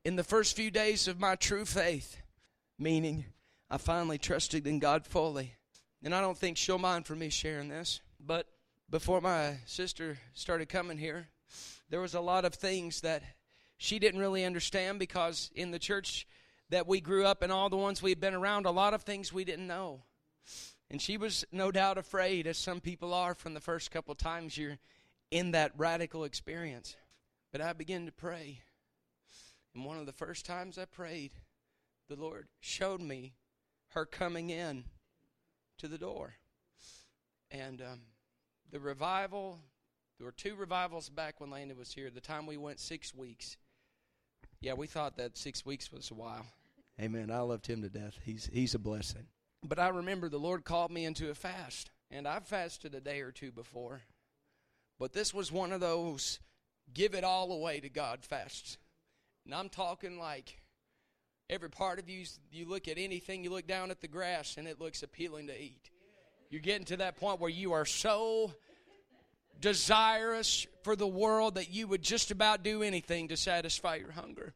in the first few days of my true faith, meaning I finally trusted in God fully. And I don't think she'll mind for me sharing this, but before my sister started coming here, there was a lot of things that she didn't really understand, because in the church that we grew up in, all the ones we'd been around, a lot of things we didn't know. And she was no doubt afraid, as some people are, from the first couple times you're in that radical experience. But I began to pray. And one of the first times I prayed, the Lord showed me her coming in to the door. And the revival, there were 2 revivals back when Landon was here. The time we went 6 weeks. Yeah, we thought that 6 weeks was a while. Amen. I loved him to death. He's a blessing. But I remember the Lord called me into a fast. And I've fasted a day or 2 before. But this was one of those give it all away to God fasts. And I'm talking like every part of you look at anything, you look down at the grass, and it looks appealing to eat. You're getting to that point where you are so desirous for the world that you would just about do anything to satisfy your hunger.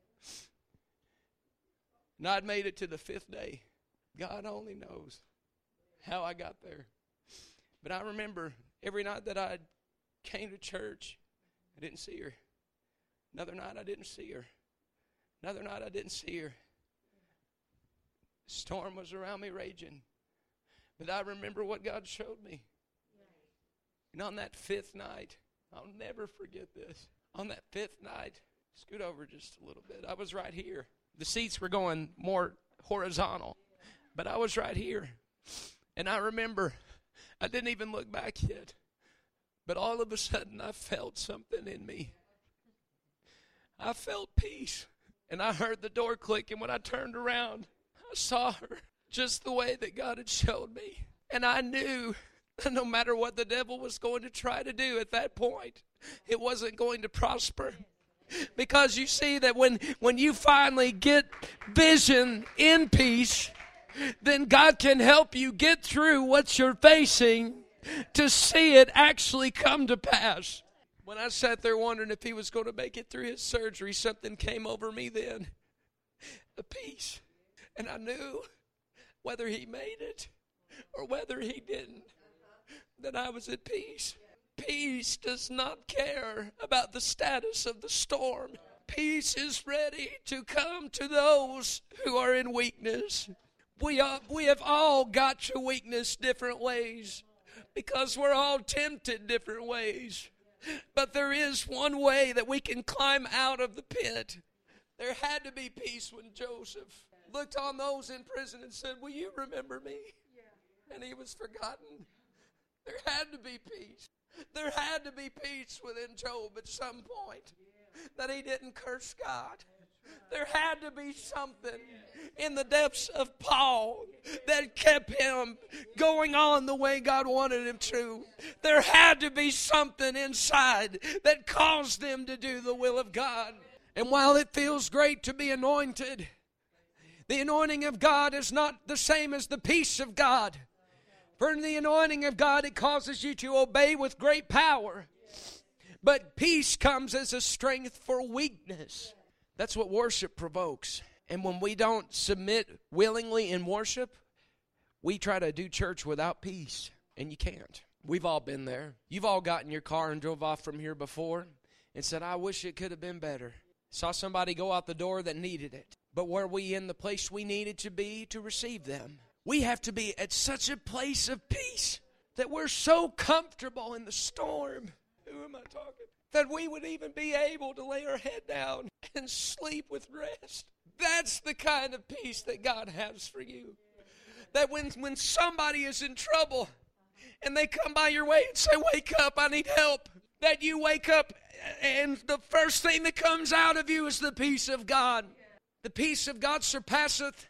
And I'd made it to the 5th day. God only knows how I got there. But I remember every night that I came to church, I didn't see her. Another night I didn't see her. Another night I didn't see her. The storm was around me raging. But I remember what God showed me. And on that 5th night, I'll never forget this. On that 5th night, scoot over just a little bit. I was right here. The seats were going more horizontal. But I was right here. And I remember, I didn't even look back yet. But all of a sudden, I felt something in me. I felt peace. And I heard the door click. And when I turned around, I saw her just the way that God had showed me. And I knew that no matter what the devil was going to try to do at that point, it wasn't going to prosper. Because you see that when you finally get vision in peace, then God can help you get through what you're facing to see it actually come to pass. When I sat there wondering if he was going to make it through his surgery, something came over me then. A peace. And I knew whether he made it or whether he didn't, that I was at peace. Peace does not care about the status of the storm. Peace is ready to come to those who are in weakness. We have all got to weakness different ways, because we're all tempted different ways. But there is one way that we can climb out of the pit. There had to be peace when Joseph looked on those in prison and said, "Will you remember me?" And he was forgotten. There had to be peace. There had to be peace within Job at some point, that he didn't curse God. There had to be something in the depths of Paul that kept him going on the way God wanted him to. There had to be something inside that caused him to do the will of God. And while it feels great to be anointed, the anointing of God is not the same as the peace of God. For in the anointing of God, it causes you to obey with great power. But peace comes as a strength for weakness. That's what worship provokes. And when we don't submit willingly in worship, we try to do church without peace. And you can't. We've all been there. You've all got in your car and drove off from here before and said, "I wish it could have been better." Saw somebody go out the door that needed it. But were we in the place we needed to be to receive them? We have to be at such a place of peace that we're so comfortable in the storm. Who am I talking? That we would even be able to lay our head down and sleep with rest. That's the kind of peace that God has for you. That when somebody is in trouble and they come by your way and say, "Wake up, I need help," that you wake up and the first thing that comes out of you is the peace of God. The peace of God surpasseth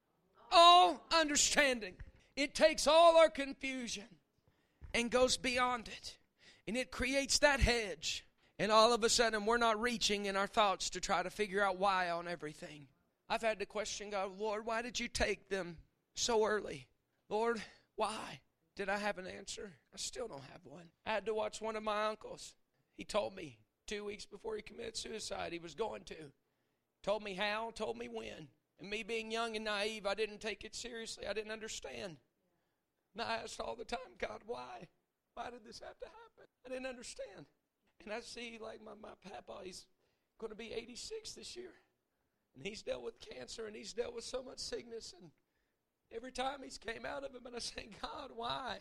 all understanding. It takes all our confusion and goes beyond it. And it creates that hedge. And all of a sudden, we're not reaching in our thoughts to try to figure out why on everything. I've had to question God, "Lord, why did you take them so early? Lord, why?" Did I have an answer? I still don't have one. I had to watch one of my uncles. He told me 2 weeks before he committed suicide he was going to. Told me how, told me when. And me being young and naive, I didn't take it seriously. I didn't understand. And I asked all the time, God, why? Why did this have to happen? I didn't understand. And I see like my papa, he's going to be 86 this year. And he's dealt with cancer and he's dealt with so much sickness. And every time he's came out of it, and I say, God, why?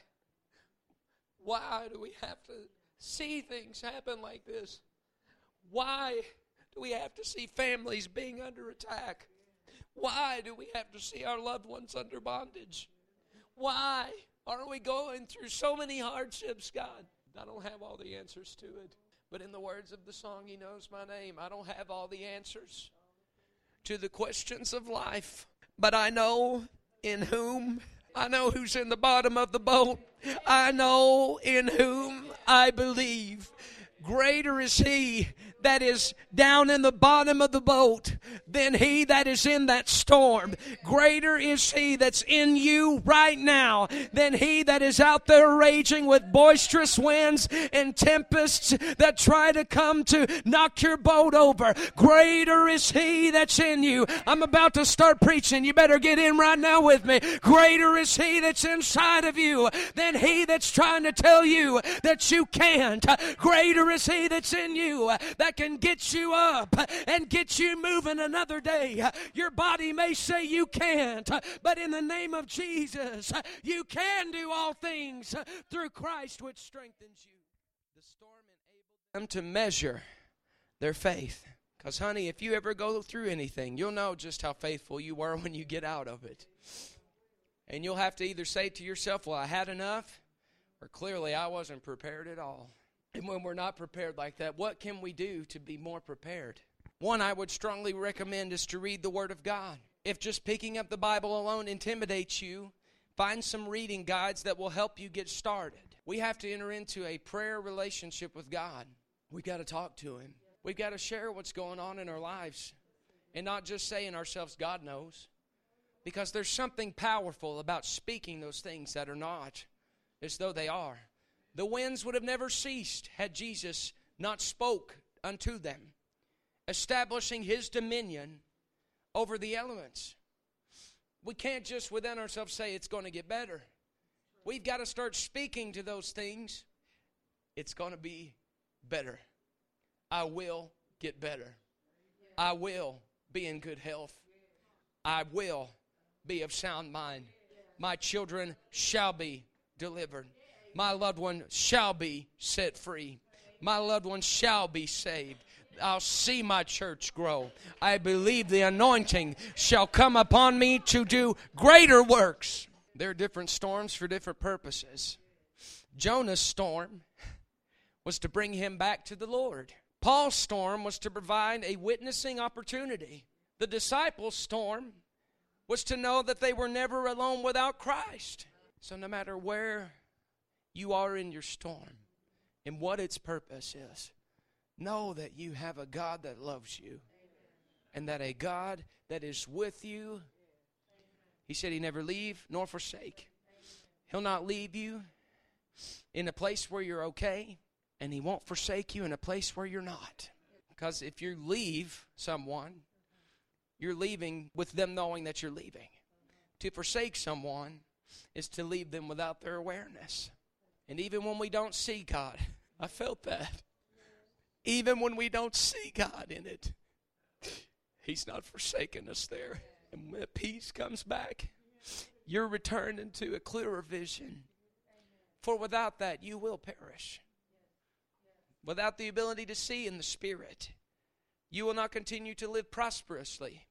Why do we have to see things happen like this? Why do we have to see families being under attack? Why do we have to see our loved ones under bondage? Why are we going through so many hardships, God? I don't have all the answers to it. But in the words of the song, He Knows My Name, I don't have all the answers to the questions of life. But I know in whom, I know who's in the bottom of the boat. I know in whom I believe. Greater is He that is down in the bottom of the boat than he that is in that storm. Greater is He that's in you right now than he that is out there raging with boisterous winds and tempests that try to come to knock your boat over. Greater is He that's in you. I'm about to start preaching. You better get in right now with me. Greater is He that's inside of you than he that's trying to tell you that you can't. Greater is He that's in you that can get you up and get you moving another day. Your body may say you can't, but in the name of Jesus, you can do all things through Christ which strengthens you. The storm enabled them to measure their faith. Because, honey, if you ever go through anything, you'll know just how faithful you were when you get out of it. And you'll have to either say to yourself, well, I had enough, or clearly I wasn't prepared at all. And when we're not prepared like that, what can we do to be more prepared? One I would strongly recommend is to read the Word of God. If just picking up the Bible alone intimidates you, find some reading guides that will help you get started. We have to enter into a prayer relationship with God. We've got to talk to Him. We've got to share what's going on in our lives and not just saying ourselves, God knows. Because there's something powerful about speaking those things that are not as though they are. The winds would have never ceased had Jesus not spoke unto them, establishing His dominion over the elements. We can't just within ourselves say it's going to get better. We've got to start speaking to those things. It's going to be better. I will get better. I will be in good health. I will be of sound mind. My children shall be delivered. My loved one shall be set free. My loved one shall be saved. I'll see my church grow. I believe the anointing shall come upon me to do greater works. There are different storms for different purposes. Jonah's storm was to bring him back to the Lord. Paul's storm was to provide a witnessing opportunity. The disciples' storm was to know that they were never alone without Christ. So no matter where you are in your storm and what its purpose is, know that you have a God that loves you and that a God that is with you. He said He never leave nor forsake. He'll not leave you in a place where you're okay, and He won't forsake you in a place where you're not. Because if you leave someone, you're leaving with them knowing that you're leaving. To forsake someone is to leave them without their awareness. And even when we don't see God, I felt that. Even when we don't see God in it, He's not forsaken us there. And when peace comes back, you're returned into a clearer vision. For without that, you will perish. Without the ability to see in the Spirit, you will not continue to live prosperously.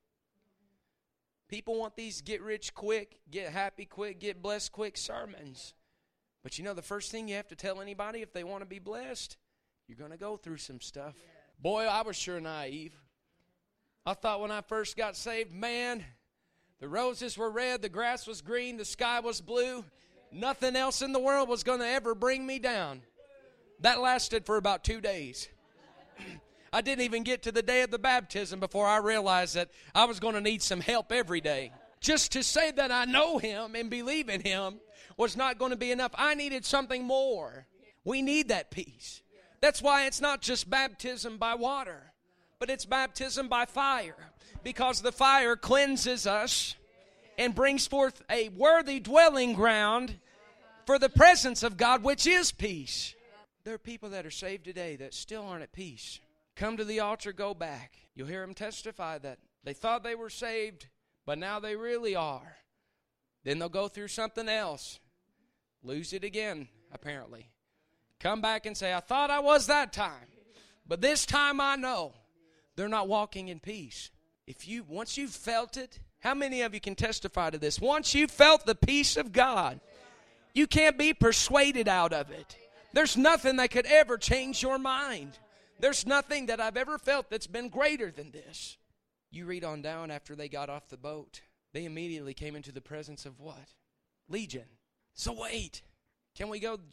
People want these get rich quick, get happy quick, get blessed quick sermons. But you know the first thing you have to tell anybody if they want to be blessed, you're going to go through some stuff. Boy, I was sure naive. I thought when I first got saved, man, the roses were red, the grass was green, the sky was blue. Nothing else in the world was going to ever bring me down. That lasted for about 2 days. I didn't even get to the day of the baptism before I realized that I was going to need some help every day. Just to say that I know Him and believe in Him was not going to be enough. I needed something more. We need that peace. That's why it's not just baptism by water. but it's baptism by fire, because the fire cleanses us and brings forth a worthy dwelling ground for the presence of God, which is peace. There are people that are saved today that still aren't at peace. Come to the altar, go back. You'll hear them testify that they thought they were saved, but now they really are. Then they'll go through something else, lose it again, apparently. Come back and say, I thought I was that time, but this time I know. They're not walking in peace. Once you've felt it, how many of you can testify to this? Once you've felt the peace of God, you can't be persuaded out of it. There's nothing that could ever change your mind. There's nothing that I've ever felt that's been greater than this. You read on down after they got off the boat. They immediately came into the presence of what? Legion. So wait. Can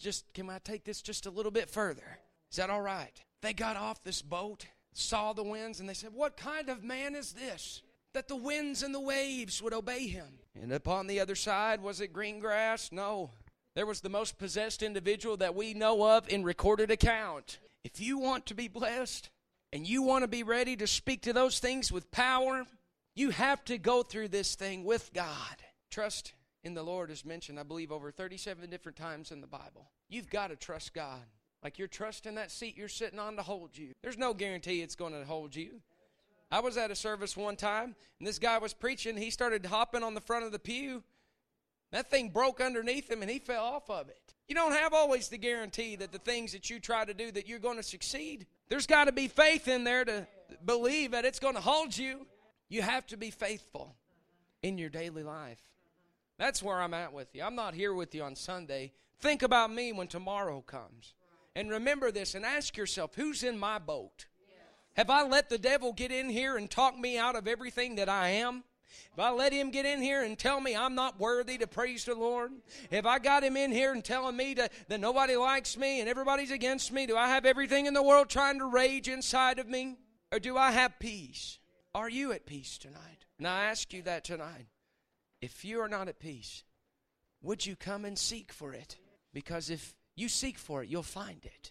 I take this just a little bit further? Is that all right? They got off this boat, saw the winds, and they said, what kind of man is this, that the winds and the waves would obey him? And upon the other side, was it green grass? No. There was the most possessed individual that we know of in recorded account. If you want to be blessed and you want to be ready to speak to those things with power, you have to go through this thing with God. Trust in the Lord is mentioned, I believe, over 37 different times in the Bible. You've got to trust God. Like you're trusting that seat you're sitting on to hold you. There's no guarantee it's going to hold you. I was at a service one time, and this guy was preaching. He started hopping on the front of the pew. That thing broke underneath him, and he fell off of it. You don't have always the guarantee that the things that you try to do that you're going to succeed. There's got to be faith in there to believe that it's going to hold you. You have to be faithful in your daily life. That's where I'm at with you. I'm not here with you on Sunday. Think about me when tomorrow comes. And remember this and ask yourself, who's in my boat? Have I let the devil get in here and talk me out of everything that I am? Have I let him get in here and tell me I'm not worthy to praise the Lord? Have I got him in here and telling me that nobody likes me and everybody's against me? Do I have everything in the world trying to rage inside of me? Or do I have peace? Are you at peace tonight? And I ask you that tonight. If you are not at peace, would you come and seek for it? Because if you seek for it, you'll find it.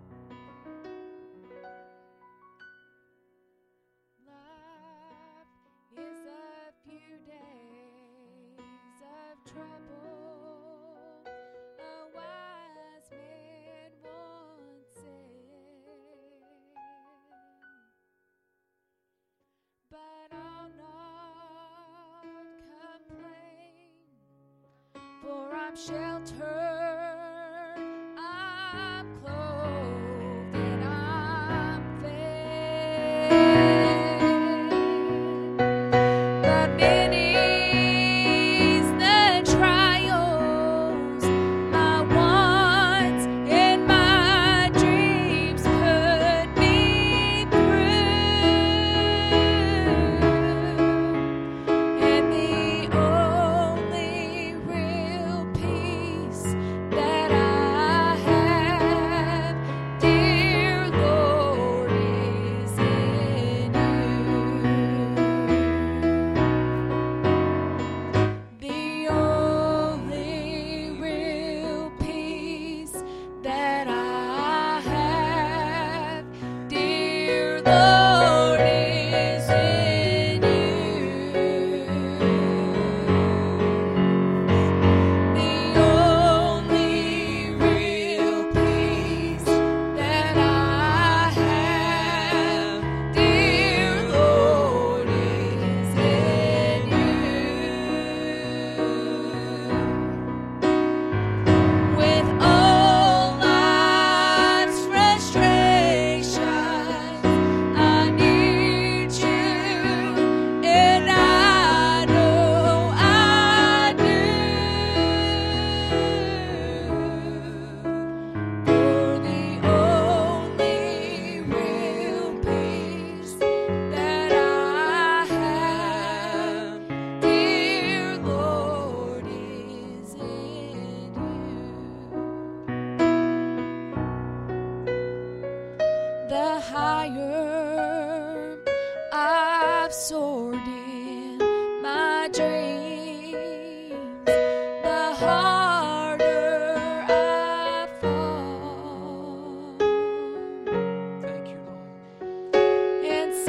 For I'm sheltered, I'm clothed, and I'm fed. But many's the trials, my wants and my dreams put me through. And the only real peace that I have, dear Lord, is in you. The only real peace that I have, dear Lord, is in you. The only real peace that I have, dear Lord, is in you. With all life's frustrations, I need you, and I know I do. For the only real peace that I have, dear Lord, is in you. The higher I've soared in my dreams, the harder I fall. Thank you, Lord. And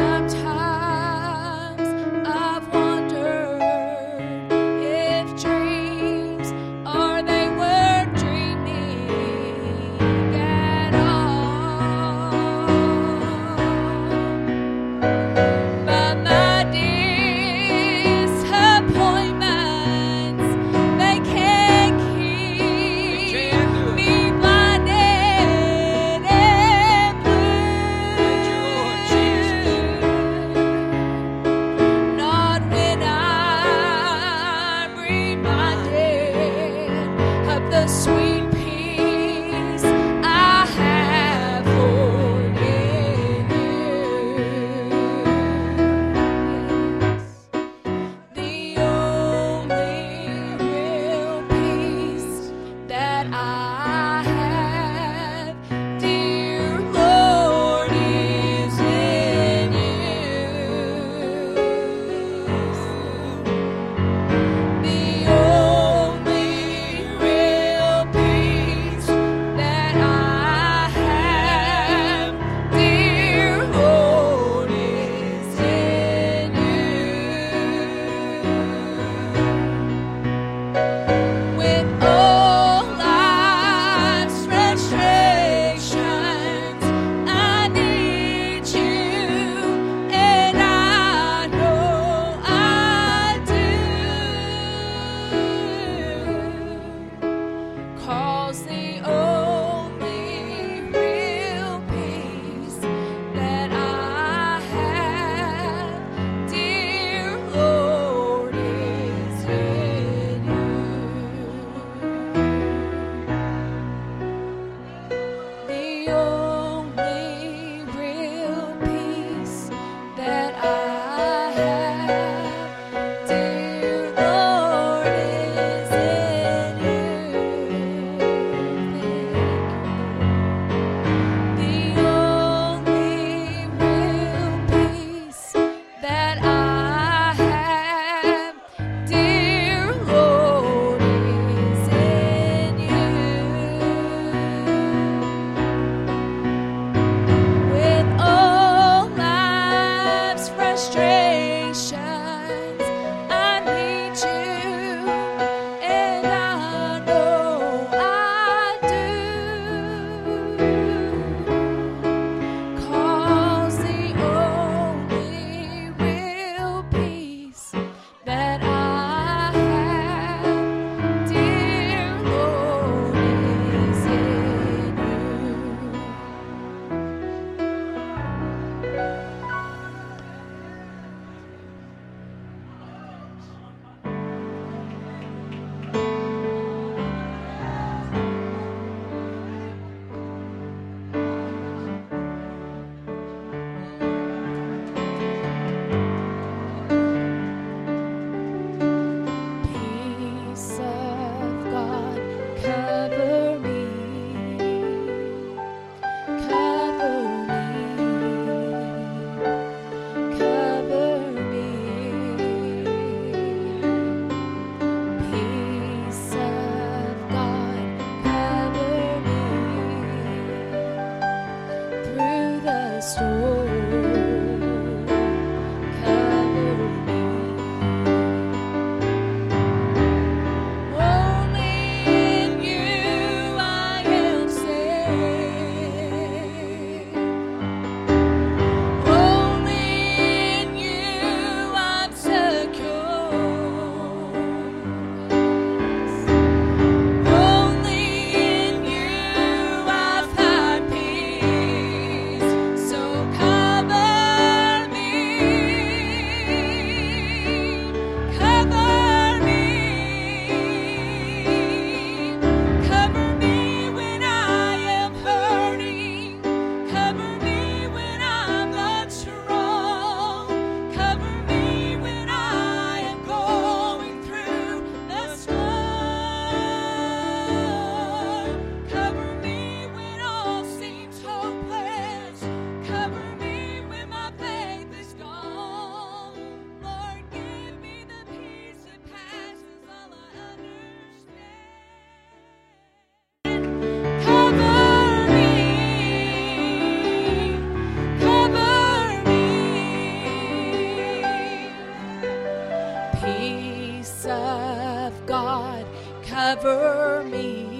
peace of God cover me.